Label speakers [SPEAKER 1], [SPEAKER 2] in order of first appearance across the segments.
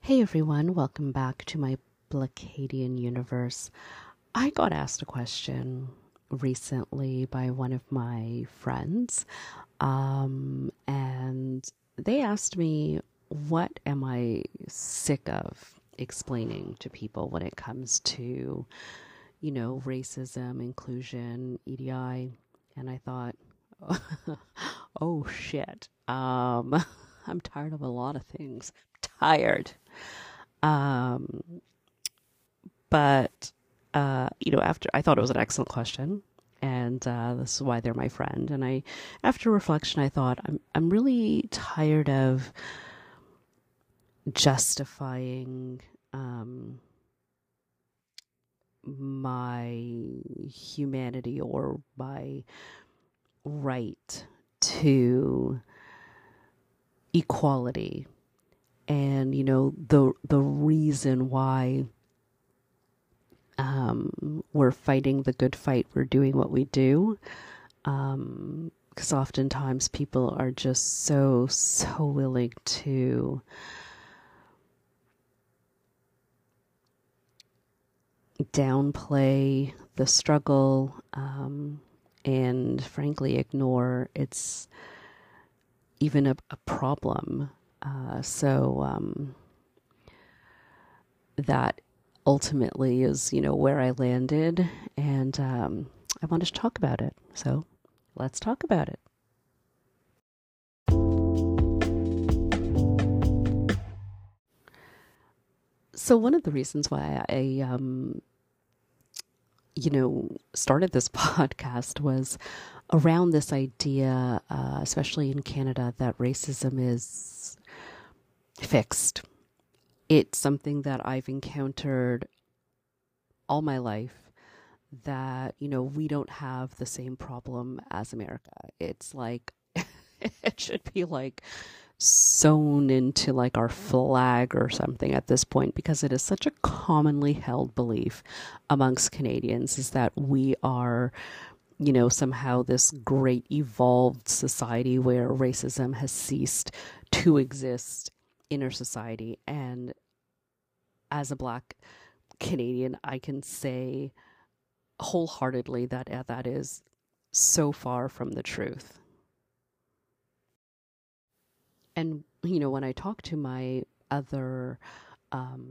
[SPEAKER 1] Hey everyone, welcome back to my Blacadian universe. I got asked a question recently by one of my friends, and they asked me, what am I sick of explaining to people when it comes to, racism, inclusion, EDI? And I thought, oh shit, I'm tired of a lot of things. Tired. Um, but after I thought it was an excellent question, and this is why they're my friend. And after reflection, I thought I'm really tired of justifying my humanity or my right to equality, and the reason why we're fighting the good fight, we're doing what we do, because oftentimes people are just so willing to downplay the struggle, and frankly ignore it's even a problem. So that ultimately is, where I landed, and I wanted to talk about it. So let's talk about it. So one of the reasons why I started this podcast was around this idea, especially in Canada, that racism is fixed. It's something that I've encountered all my life, that, we don't have the same problem as America. It's like, it should be like sewn into like our flag or something at this point, because it is such a commonly held belief amongst Canadians, is that we are, somehow this great evolved society where racism has ceased to exist in our society. And as a Black Canadian, I can say wholeheartedly that that is so far from the truth. And, when I talk to my other, um,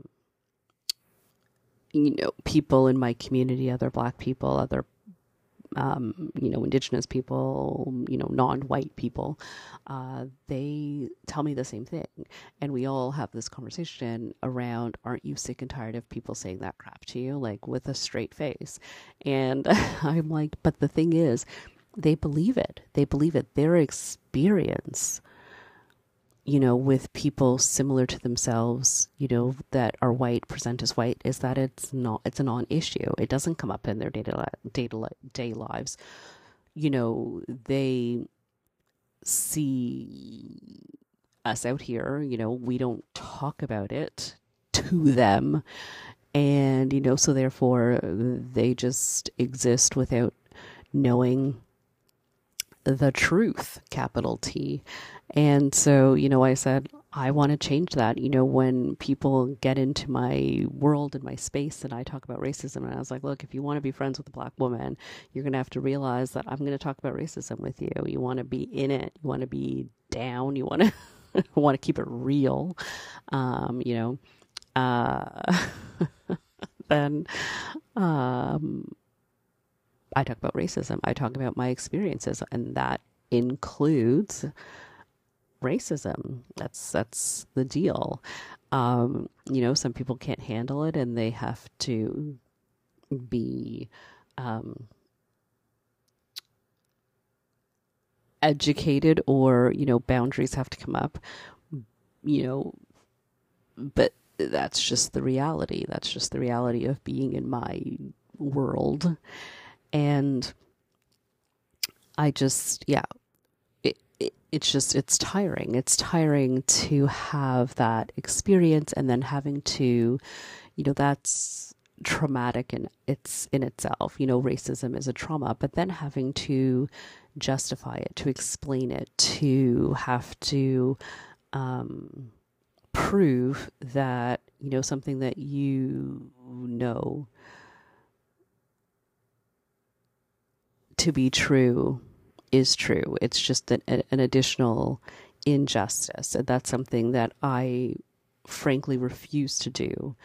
[SPEAKER 1] people in my community, other Black people, other, Indigenous people, non-white people, they tell me the same thing. And we all have this conversation around, aren't you sick and tired of people saying that crap to you, like with a straight face? And I'm like, but the thing is, they believe it. They believe it. Their experience, with people similar to themselves, that are white, present as white, is that it's a non-issue. It doesn't come up in their day lives. They see us out here, we don't talk about it to them. And, so therefore they just exist without knowing the truth, capital T. And so, I said, I want to change that. When people get into my world and my space and I talk about racism, and I was like, look, if you want to be friends with a Black woman, you're going to have to realize that I'm going to talk about racism with you. You want to be in it. You want to be down. You want to want to keep it real. Uh, then, I talk about racism. I talk about my experiences, and that includes racism. That's the deal. Some people can't handle it, and they have to be educated, or boundaries have to come up. But that's just the reality. That's just the reality of being in my world. And I just, it's tiring. It's tiring to have that experience, and then having to, that's traumatic, and it's in itself. Racism is a trauma, but then having to justify it, to explain it, to have to prove that, something that you know to be true is true. It's just an additional injustice. And that's something that I frankly refuse to do.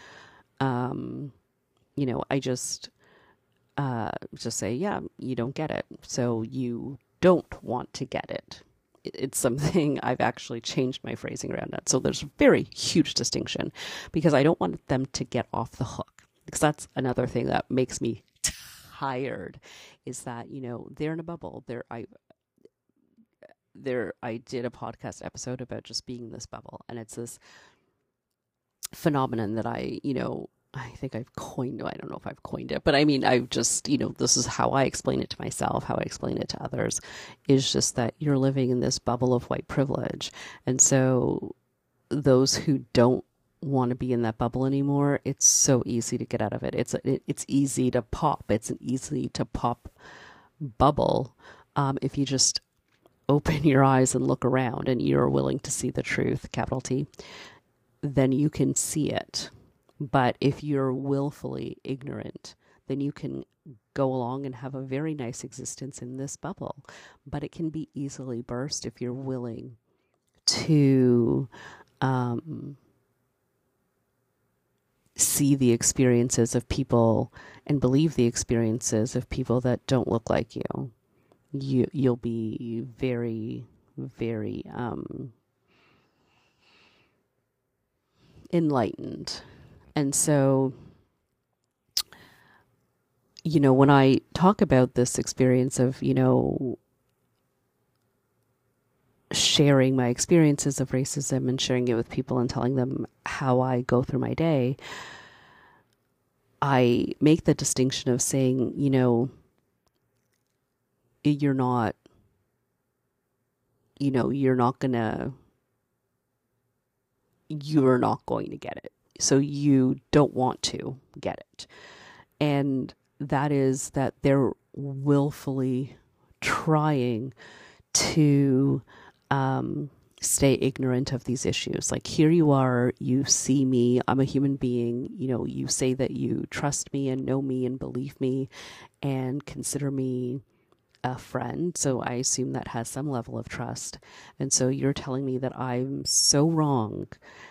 [SPEAKER 1] I just say, yeah, you don't get it. So you don't want to get it. It's something I've actually changed my phrasing around that. So there's a very huge distinction, because I don't want them to get off the hook, because that's another thing that makes me tired, is that, they're in a bubble. I did a podcast episode about just being in this bubble, and it's this phenomenon that I think I've coined. I don't know if I've coined it, but I mean, I've just, this is how I explain it to myself, how I explain it to others, is just that you're living in this bubble of white privilege. And so those who don't want to be in that bubble anymore, it's so easy to get out of it. It's easy to pop. It's an easy to pop bubble. If you just open your eyes and look around and you're willing to see the truth, capital T, then you can see it. But if you're willfully ignorant, then you can go along and have a very nice existence in this bubble. But it can be easily burst if you're willing to see the experiences of people and believe the experiences of people that don't look like you. You'll be very, very enlightened. And so, when I talk about this experience of, sharing my experiences of racism and sharing it with people and telling them how I go through my day, I make the distinction of saying, you're not going to get it. So you don't want to get it. And that is that they're willfully trying to stay ignorant of these issues. Like, here you are, you see me, I'm a human being, you say that you trust me and know me and believe me and consider me a friend. So I assume that has some level of trust. And so you're telling me that I'm so wrong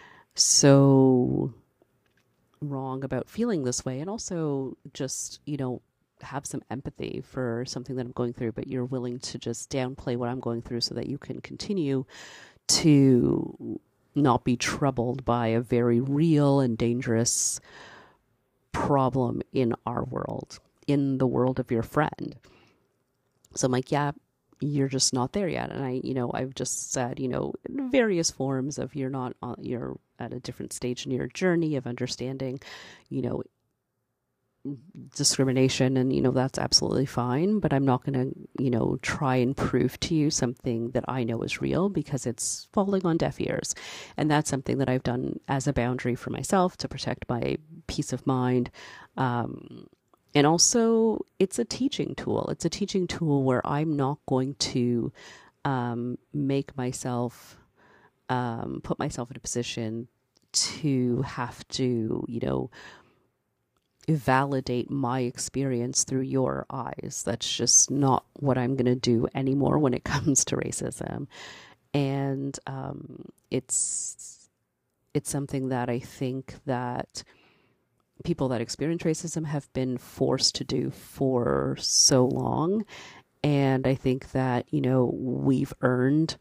[SPEAKER 1] about feeling this way, and also just, have some empathy for something that I'm going through, but you're willing to just downplay what I'm going through so that you can continue to not be troubled by a very real and dangerous problem in our world, in the world of your friend. So I'm like, yeah, you're just not there yet. And I've just said, in various forms of you're at a different stage in your journey of understanding, discrimination, and, that's absolutely fine. But I'm not going to, try and prove to you something that I know is real, because it's falling on deaf ears. And that's something that I've done as a boundary for myself to protect my peace of mind. And also, it's a teaching tool. It's a teaching tool where I'm not going to make myself, put myself in a position to have to, validate my experience through your eyes. That's just not what I'm going to do anymore when it comes to racism. And it's something that I think that people that experience racism have been forced to do for so long. And I think that, we've earned,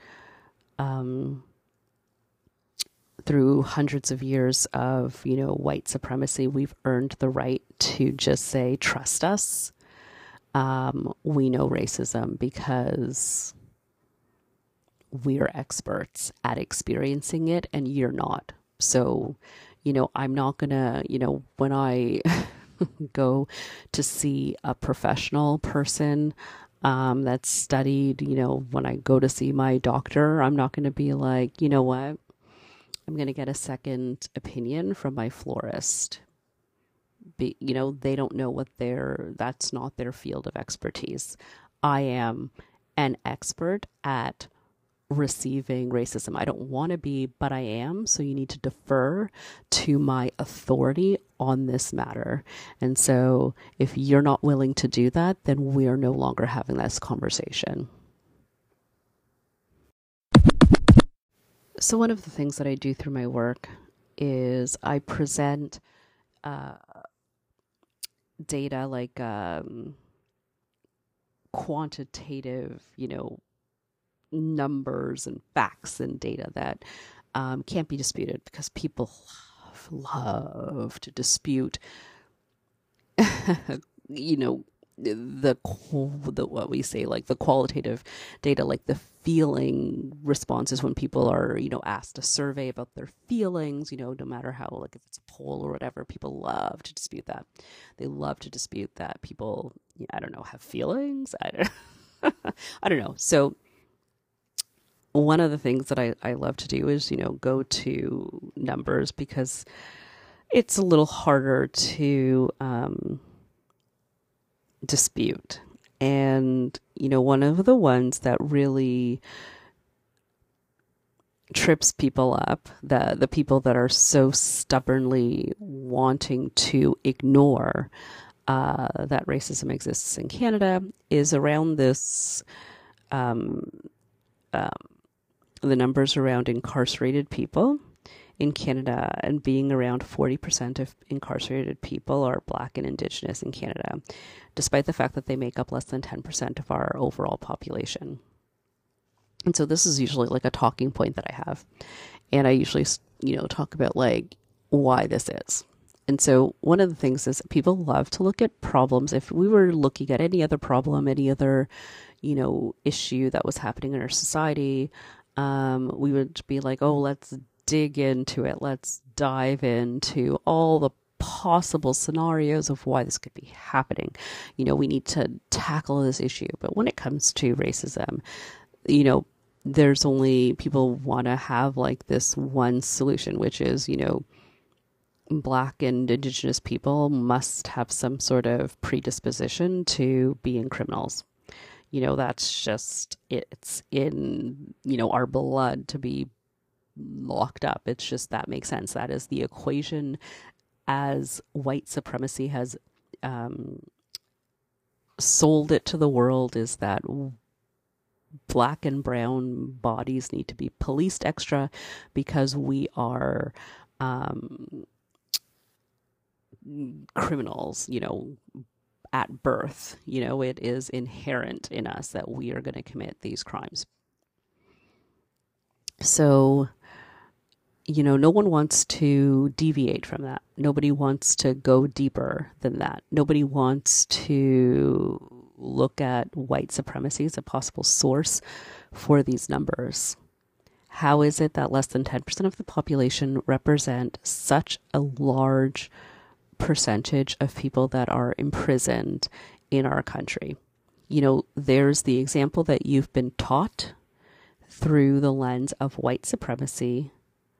[SPEAKER 1] through hundreds of years of, white supremacy, we've earned the right to just say, trust us. We know racism because we are experts at experiencing it and you're not. So, I'm not gonna, when I go to see a professional person that's studied, when I go to see my doctor, I'm not going to be like, you know what, I'm going to get a second opinion from my florist. They don't know that's not their field of expertise. I am an expert at receiving racism. I don't want to be, but I am. So you need to defer to my authority on this matter. And so if you're not willing to do that, then we are no longer having this conversation. So one of the things that I do through my work is I present data like quantitative, numbers and facts and data that can't be disputed, because people love to dispute, the what we say, like the qualitative data, like the feeling responses when people are, asked a survey about their feelings, no matter how, like if it's a poll or whatever, people love to dispute that. They love to dispute that people, I don't know, have feelings. I don't know. So one of the things that I love to do is, go to numbers, because it's a little harder to dispute. And, one of the ones that really trips people up, the people that are so stubbornly wanting to ignore that racism exists in Canada, is around this, the numbers around incarcerated people in Canada, and being around 40% of incarcerated people are Black and Indigenous in Canada, despite the fact that they make up less than 10% of our overall population. And so this is usually like a talking point that I have. And I usually, talk about like why this is. And so one of the things is people love to look at problems. If we were looking at any other problem, any other, issue that was happening in our society, we would be like, oh, let's dig into it. Let's dive into all the possible scenarios of why this could be happening. We need to tackle this issue. But when it comes to racism, there's only, people want to have like this one solution, which is, Black and Indigenous people must have some sort of predisposition to being criminals. That's just, it's in, our blood to be locked up. It's just, that makes sense. That is the equation as white supremacy has sold it to the world, is that Black and brown bodies need to be policed extra because we are criminals, at birth. It is inherent in us that we are going to commit these crimes. So, no one wants to deviate from that. Nobody wants to go deeper than that. Nobody wants to look at white supremacy as a possible source for these numbers. How is it that less than 10% of the population represent such a large percentage of people that are imprisoned in our country? There's the example that you've been taught through the lens of white supremacy.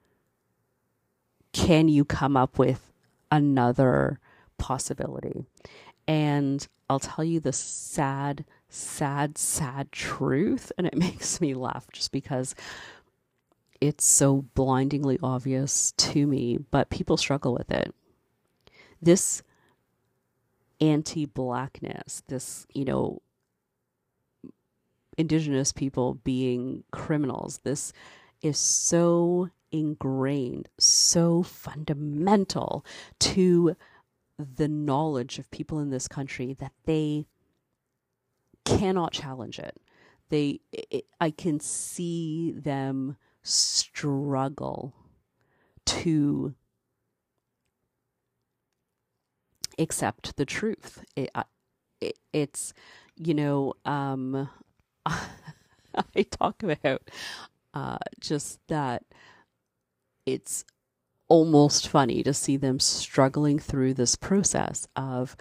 [SPEAKER 1] Can you come up with another possibility? And I'll tell you the sad truth, and it makes me laugh just because it's so blindingly obvious to me, but people struggle with it. This anti-Blackness, this, Indigenous people being criminals, this is so ingrained, so fundamental to the knowledge of people in this country that they cannot challenge it. I can see them struggle to accept the truth. It's, I talk about just that it's almost funny to see them struggling through this process of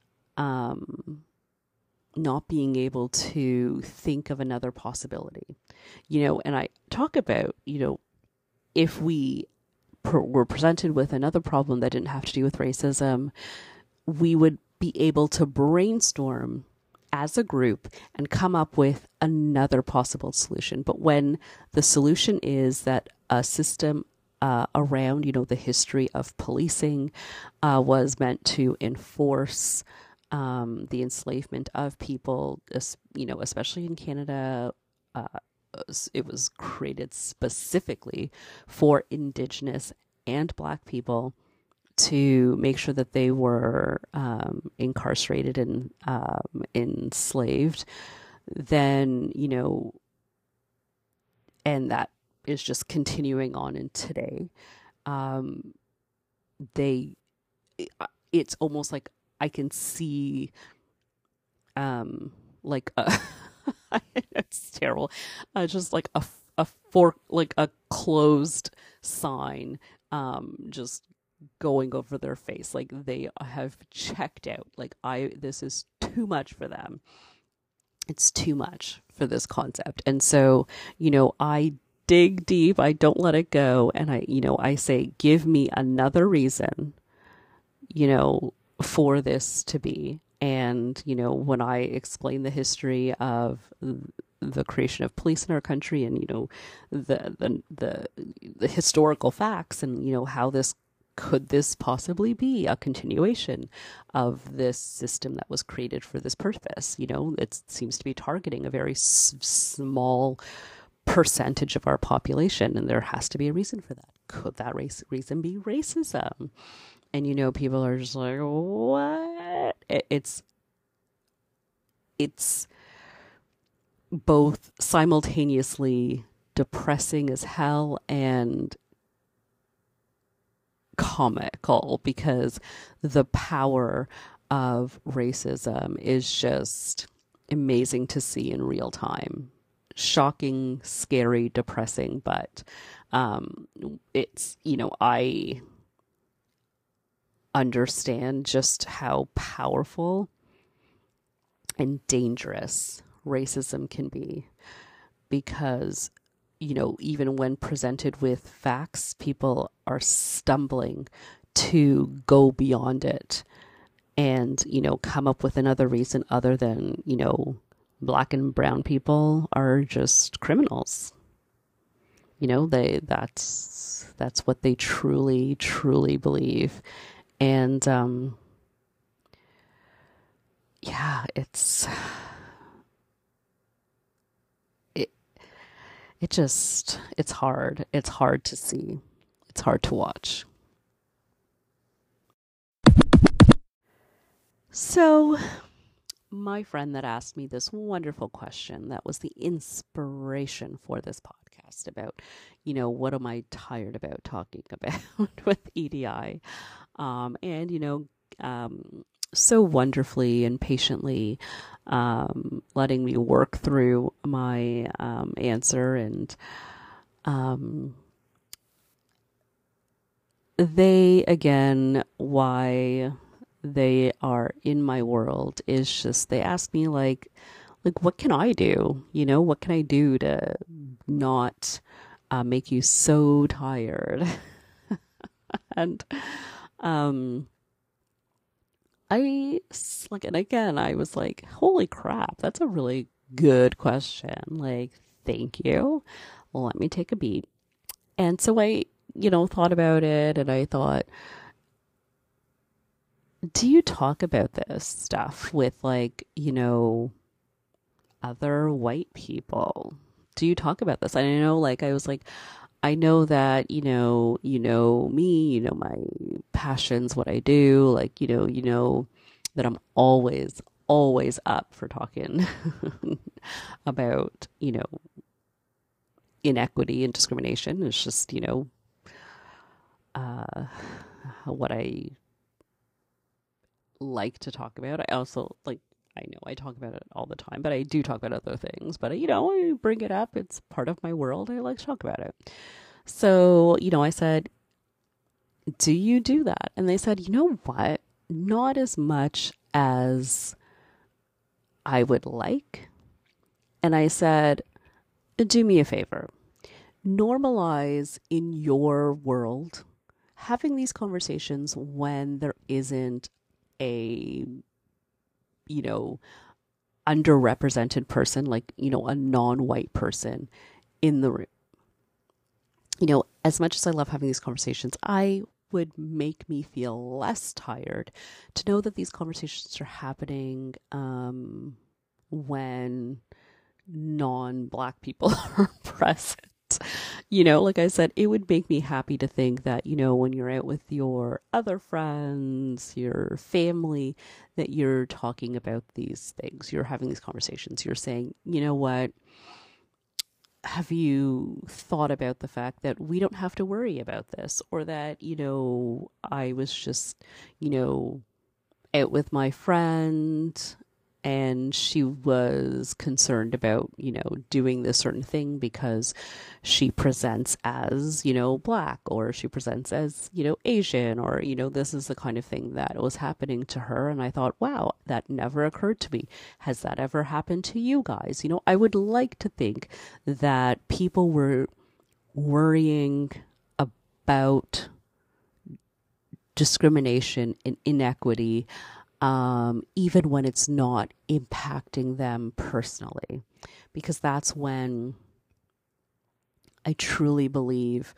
[SPEAKER 1] not being able to think of another possibility. And I talk about, if we were presented with another problem that didn't have to do with racism, we would be able to brainstorm as a group and come up with another possible solution. But when the solution is that a system around, the history of policing was meant to enforce the enslavement of people, especially in Canada, it was created specifically for Indigenous and Black people to make sure that they were incarcerated and enslaved, then, and that is just continuing on in today. They, it's almost like I can see, like a, it's terrible, just like a fork, like a closed sign, just going over their face, like they have checked out, like this is too much for them, it's too much for this concept. And so I dig deep, I don't let it go, and I say, give me another reason for this to be. And when I explain the history of the creation of police in our country, and the historical facts, and how could this possibly be a continuation of this system that was created for this purpose? It seems to be targeting a very small percentage of our population, and there has to be a reason for that. Could that reason be racism? And people are just like, what? It's both simultaneously depressing as hell and comical, because the power of racism is just amazing to see in real time. Shocking, scary, depressing, but it's, I understand just how powerful and dangerous racism can be, because even when presented with facts, people are stumbling to go beyond it and come up with another reason other than Black and brown people are just criminals. That's what they truly believe. And yeah, it's hard. It's hard to see. It's hard to watch. So my friend that asked me this wonderful question, that was the inspiration for this podcast, about, what am I tired about talking about with EDI? And, so wonderfully and patiently letting me work through my answer. And why they are in my world is just, they ask me like what can I do? What can I do to not make you so tired? And I was like, holy crap, that's a really good question. Like, thank you. Let me take a beat. And so I, thought about it, and I thought, do you talk about this stuff with other white people? Do you talk about this? I know, I was like, I know that, me, my passions, what I do, that I'm always up for talking about, inequity and discrimination. It's just, what I like to talk about. I also I know I talk about it all the time, but I do talk about other things. But I bring it up. It's part of my world. I like to talk about it. So, I said, do you do that? And they said, you know what? Not as much as I would like. And I said, do me a favor. Normalize in your world having these conversations when there isn't a underrepresented person, like, a non-white person in the room. As much as I love having these conversations, I would make me feel less tired to know that these conversations are happening when non-black people are present. Like I said, it would make me happy to think that, when you're out with your other friends, your family, that you're talking about these things, you're having these conversations, you're saying, you know what, have you thought about the fact that we don't have to worry about this? Or that, I was just, out with my friend and she was concerned about, doing this certain thing because she presents as, black, or she presents as, Asian, or, this is the kind of thing that was happening to her. And I thought, wow, that never occurred to me. Has that ever happened to you guys? I would like to think that people were worrying about discrimination and inequity, even when it's not impacting them personally, because that's when I truly believe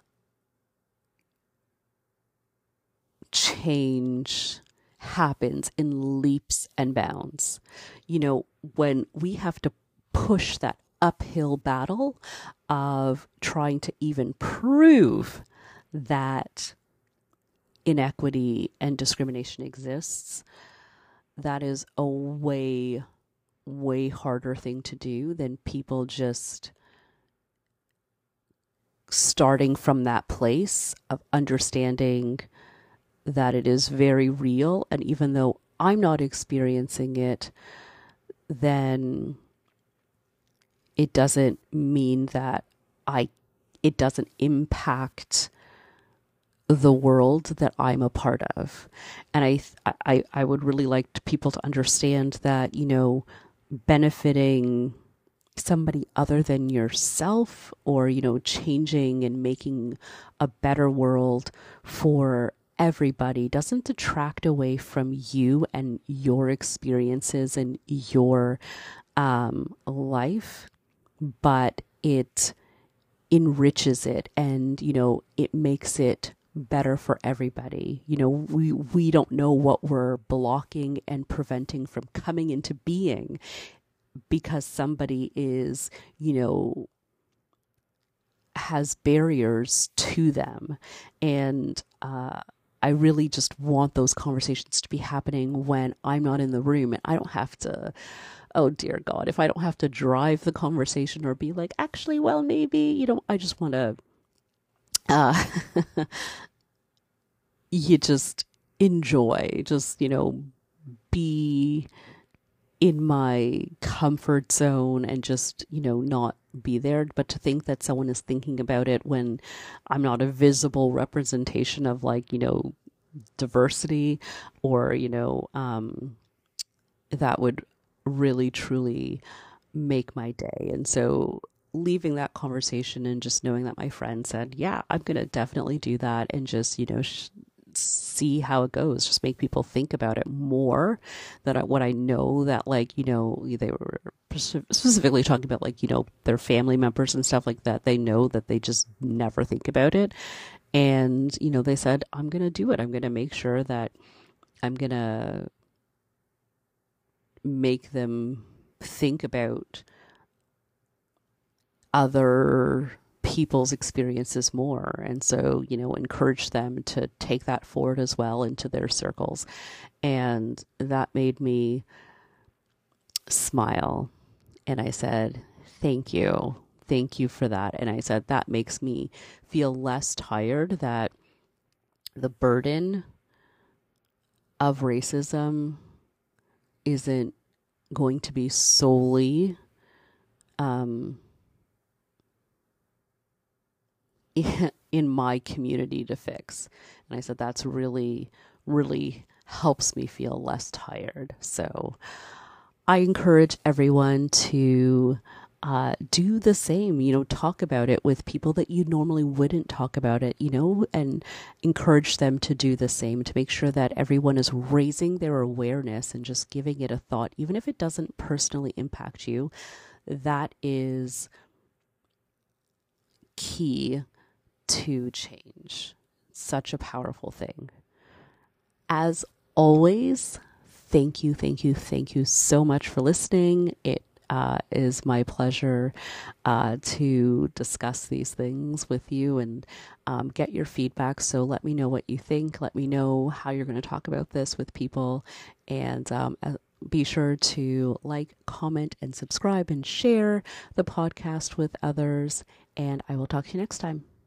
[SPEAKER 1] change happens in leaps and bounds. When we have to push that uphill battle of trying to even prove that inequity and discrimination exists, that is a way, way harder thing to do than people just starting from that place of understanding that it is very real. And even though I'm not experiencing it, then it doesn't mean that it doesn't impact the world that I'm a part of. And I would really like people to understand that, benefiting somebody other than yourself, or, changing and making a better world for everybody doesn't detract away from you and your experiences and your life, but it enriches it, and, it makes it better for everybody. We don't know what we're blocking and preventing from coming into being because somebody is, has barriers to them. And I really just want those conversations to be happening when I'm not in the room, and I don't have to, oh dear God, if I don't have to drive the conversation or be like, actually, well, maybe, I just want to you just enjoy, just, be in my comfort zone and just, not be there. But to think that someone is thinking about it when I'm not a visible representation of, like, diversity, or, that would really, truly make my day. And so leaving that conversation and just knowing that my friend said, yeah, I'm going to definitely do that, and just, see how it goes, just make people think about it more. What I know that, like, they were specifically talking about, like, their family members and stuff like that. They know that they just never think about it. And, they said, I'm going to do it. I'm going to make sure that I'm going to make them think about other people's experiences more. And so, encourage them to take that forward as well into their circles. And that made me smile. And I said, thank you. Thank you for that. And I said, that makes me feel less tired, that the burden of racism isn't going to be solely in my community to fix. And I said, that's really, really helps me feel less tired. So I encourage everyone to do the same, talk about it with people that you normally wouldn't talk about it, and encourage them to do the same, to make sure that everyone is raising their awareness and just giving it a thought, even if it doesn't personally impact you. That is key to change. Such a powerful thing. As always, thank you so much for listening. It is my pleasure to discuss these things with you and get your feedback. So let me know what you think. Let me know how you're going to talk about this with people. And be sure to like, comment, and subscribe and share the podcast with others. And I will talk to you next time.